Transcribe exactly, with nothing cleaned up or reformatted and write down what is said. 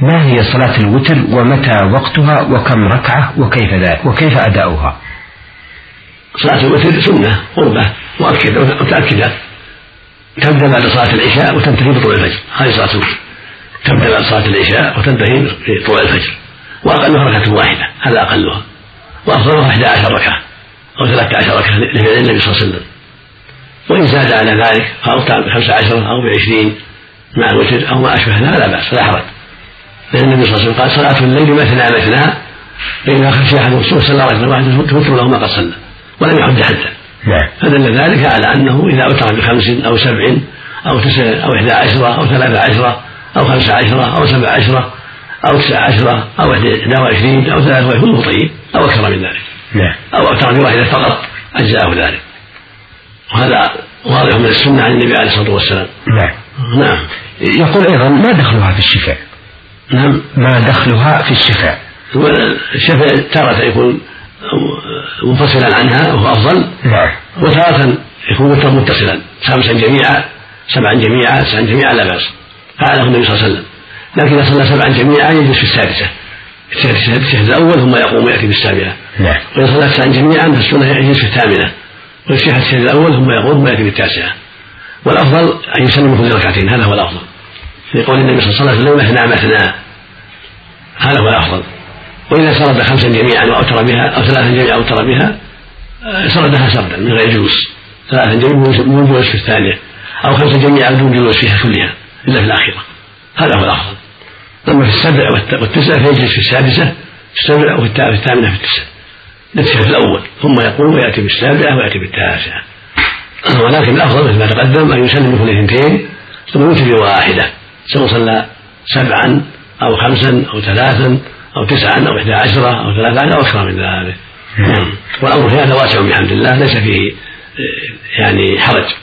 ما هي صلاة الوتر ومتى وقتها وكم ركعة وكيف ذلك وكيف أداؤها؟ صلاة الوتر سنة قربة متأكدة تبدأ بعد صلاة العشاء وتنتهي بطلوع الفجر. هذه صلاة الوتر تبدأ بعد صلاة العشاء وتنتهي بطلوع الفجر، وأقلها ركعة واحدة، هذا أقلها، وأفضلها إحدى عشر ركعة أو ثلاثة عشر ركعة لفعل النبي صلى الله عليه وسلم. وإن زاد على ذلك فأوتر بخمسة عشر أو بعشرين مع الوتر أو ما أشبه لا بأس لا حرج، لأن النبي صلى الله عليه وسلم قال صلاة الليل مثنى مثنى فإذا خشي أحد الصبح صلى ركعة واحدة توتر له ما قد صلى، ولم يحد حدا. فدل ذلك على أنه إذا أوتر بخمس أو سبع أو تسع أو إحدى عشرة أو ثلاثة عشرة أو خمسة عشرة أو سبع عشرة أو تسع عشرة أو إحدى وعشرين أو ثلاثة وعشرين طيب أو أكثر من ذلك، أو أوتر بواحدة فقط أجزاءه ذلك، وهذا واضح من السنة عن النبي عليه الصلاة والسلام. نعم. نعم. يقول أيضا ما دخلها في الشفاء؟ نعم. ما دخلها في الشفاء؟ الشفاء تارة يكون منفصلا عنها وهو أفضل، نعم. وتارة يكون متصلا خمسا جميعا سبعا جميعا تسعا جميعا لا بأس، فعله النبي صلى الله عليه وسلم. لكن إذا صلى سبعا جميعا يجلس في السادسة الشهد الأول ثم يقوم ويأتي بالسابعة. نعم. وإذا صلى تسعا جميعا فالسنة يجلس في الثامنة ويشهد الشهد الأول ثم يقوم ويأتي بالتاسعة، والأفضل أن يسلم كل ركعتين، هذا هو الأفضل في قول النبي صلى الله عليه وسلم مثنى مثنى، هذا هو الأفضل. وإذا سرد خمسا جميعا وأوتر بها أو ثلاثا جميعا وأوتر بها سردها سردا من غير جلوس، ثلاثا جميعا بدون جلوس في الثانية أو خمسا جميعا بدون جلوس فيها كلها إلا في الآخرة، هذا هو الأفضل. أما في السبع والتسعة فيجلس في السادسة في السبع وفي الثامنة في التسعة نفسه في الأول ثم يقوم ويأتي بالسابعة ويأتي بالتاسعة. ولكن الأفضل مثل ما تقدم أن يسلم كل اثنتين ثم يوتر بواحدة، سواء صلى سبعا أو خمسا أو ثلاثا أو تسعا أو إحدى عشرة أو ثلاثة أو أكثر من ذلك. والأمر في هذا واسع بحمد الله، ليس فيه يعني حرج.